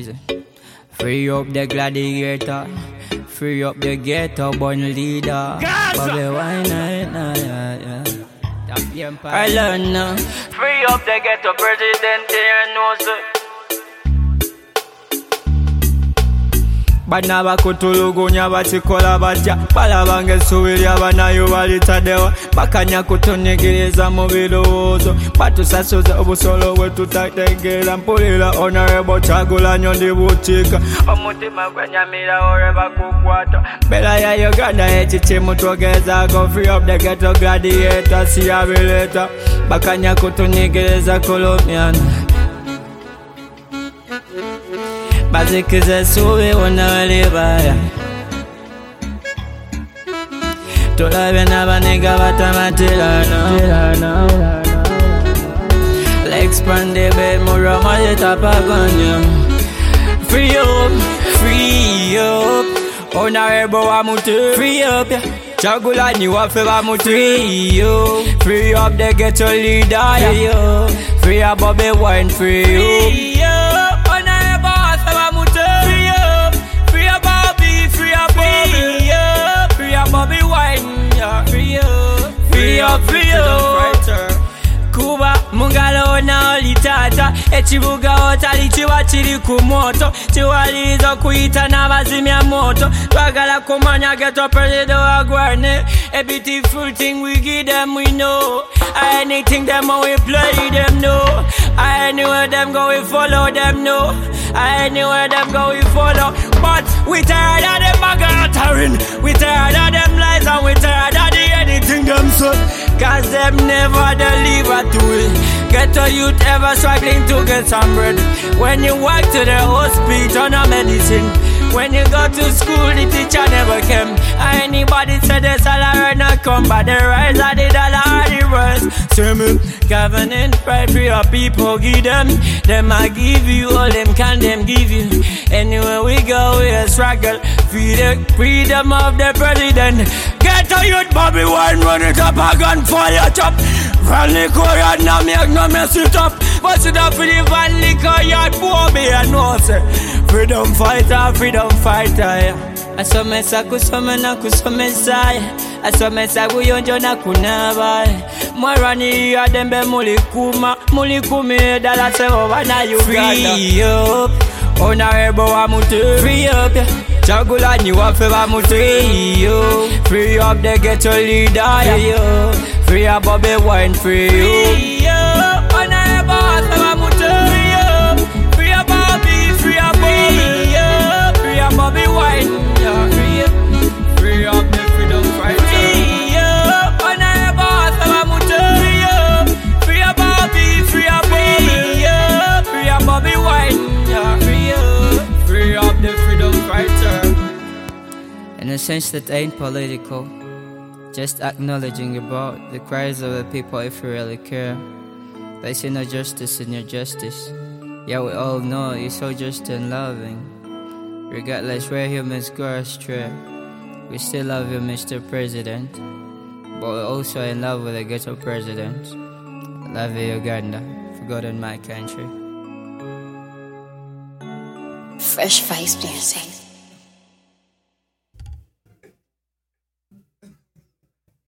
Easy. Free up the gladiator. Free up the ghetto born leader. Bobby wine, yeah. I learn now. Free up the ghetto president here knows it. Bana bakutulugunya batikola batya balabanga essuubi ly'abanayo balitadewa bakanya kutunyigiriza mu birowoozo batusasuza obusolo bwe tutategeera mpulira Honorable Kyagulanyi ndi bukiika omutima gwenyamira olwe bakukwata mbeera ya Uganda ekiki tugezaako free up the ghetto gladiator siyabireeta bakanya kutunyigiriza Colombian bazikiza essuubi wonna welibaya tulabye n'abaniga batamatirana l'expandable murama yetapaganya free up Honorable Wamutu free up Kyagulanyi waffe bamutu free up the ghetto leader free up Bobby Wine free up Bobby Wine, yeah. Free up. Kuba mungalo na olitata ekibuga otali kiba kiri ku moto kiwaliza kuyita n'abazimya moto twagala kumanya ghetto president agwane a beautiful thing we give them we know anything them we play them know anywhere them go we follow them know anywhere them go we follow but we tired of them magattering we tired of them lies and we tired of the anything them say cause them never deliver to it. Ghetto youth ever struggling to get some bread. When you walk to the hospital, no medicine. When you go to school, the teacher never came. Anybody said the salary not come, but the rise of the dollar are the worst. See me, government pride for your people, give them. Them I give you, all them can them give you. Anywhere we go, we a struggle. Free the freedom of the president. Ghetto youth, Bobby Wine, run it up, a gunfire chop. Van liquor yard, now make no mess it up. But it up for the van liquor yard, Bobby, I know, say. Freedom fighter, yeah. Asomesa kusomena kusomesa asomesa kuyonjo na kunaba mwarani ya dembe mulikumi dala sewo bana Uganda free up Honorable Wamutu free up Kyagulanyi waffe bamutu free up the ghetto leader free up Bobby Wine free up Honorable Wamutu free up Bobby free up Bobby Wine, yeah. Free up the freedom fighter. Free up, Honorable Wamutu. Free up Bobby, free up Bobby Wine, yeah. Free up the freedom fighter. In a sense that ain't political, just acknowledging about the cries of the people if you really care. They see no justice in your justice. Yeah, we all know you're so just and loving. Regardless where humans go astray, we still love you, Mr. President. But we're also in love with the ghetto president. Love you, Uganda. Forgotten my country. Fresh Face Music.